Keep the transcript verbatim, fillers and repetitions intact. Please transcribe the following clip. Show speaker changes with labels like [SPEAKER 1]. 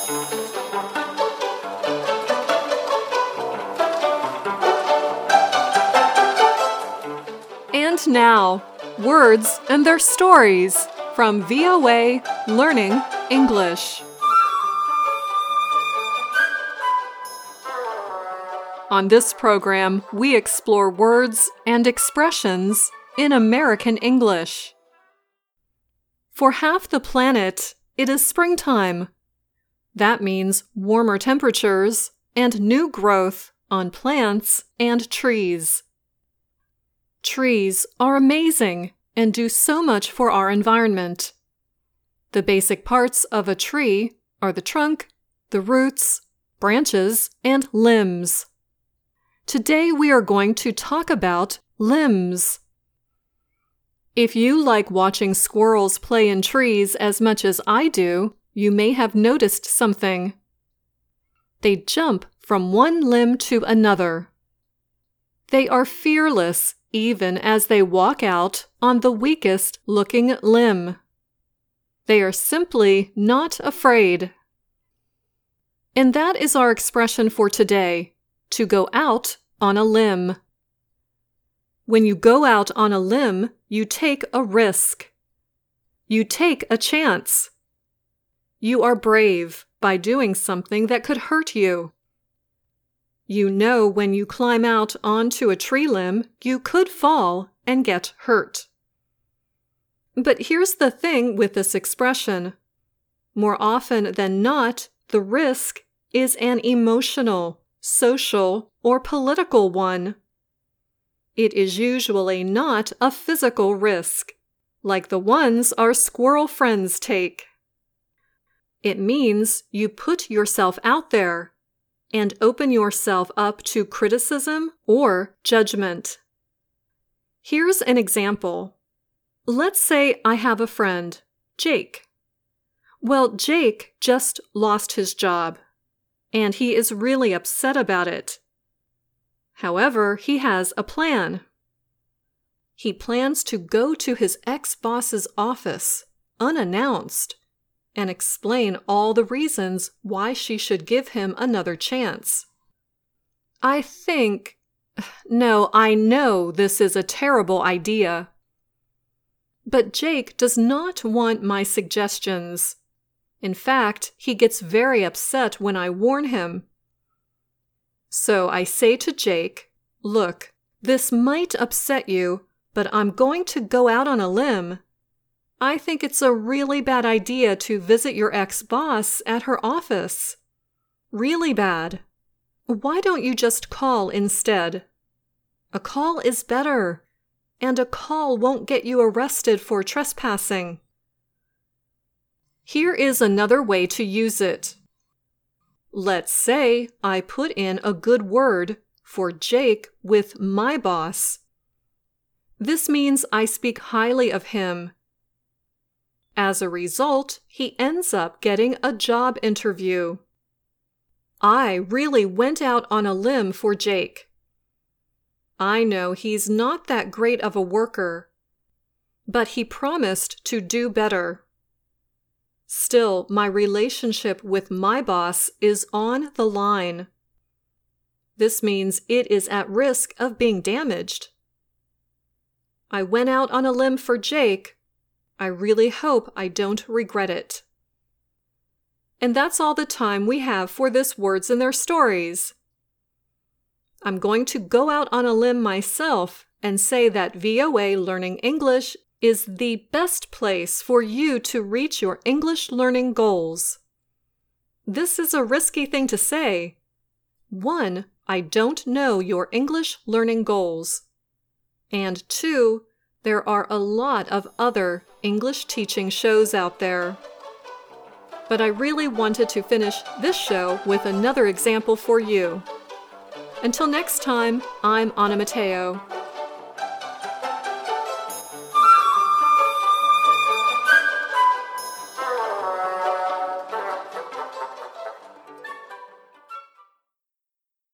[SPEAKER 1] And now, words and their stories from V O A Learning English. On this program, we explore words and expressions in American English. For half the planet, it is springtime. That means warmer temperatures and new growth on plants and trees. Trees are amazing and do so much for our environment. The basic parts of a tree are the trunk, the roots, branches, and limbs. Today we are going to talk about limbs. If you like watching squirrels play in trees as much as I do, you may have noticed something. They jump from one limb to another. They are fearless even as they walk out on the weakest looking limb. They are simply not afraid. And that is our expression for today, to go out on a limb. When you go out on a limb, you take a risk. You take a chance. You are brave by doing something that could hurt you. You know when you climb out onto a tree limb, you could fall and get hurt. But here's the thing with this expression. More often than not, the risk is an emotional, social, or political one. It is usually not a physical risk, like the ones our squirrel friends take. It means you put yourself out there and open yourself up to criticism or judgment. Here's an example. Let's say I have a friend, Jake. Well, Jake just lost his job, and he is really upset about it. However, he has a plan. He plans to go to his ex-boss's office, unannounced, and explain all the reasons why she should give him another chance. I think, no, I know this is a terrible idea. But Jake does not want my suggestions. In fact, he gets very upset when I warn him. So I say to Jake, look, this might upset you, but I'm going to go out on a limb. I think it's a really bad idea to visit your ex-boss at her office. Really bad. Why don't you just call instead? A call is better, and a call won't get you arrested for trespassing. Here is another way to use it. Let's say I put in a good word for Jake with my boss. This means I speak highly of him. As a result, he ends up getting a job interview. I really went out on a limb for Jake. I know he's not that great of a worker, but he promised to do better. Still, my relationship with my boss is on the line. This means it is at risk of being damaged. I went out on a limb for Jake. I really hope I don't regret it. And that's all the time we have for this Words and Their Stories. I'm going to go out on a limb myself and say that V O A Learning English is the best place for you to reach your English learning goals. This is a risky thing to say. One, I don't know your English learning goals. And two, there are a lot of other English teaching shows out there. But I really wanted to finish this show with another example for you. Until next time, I'm Anna Mateo.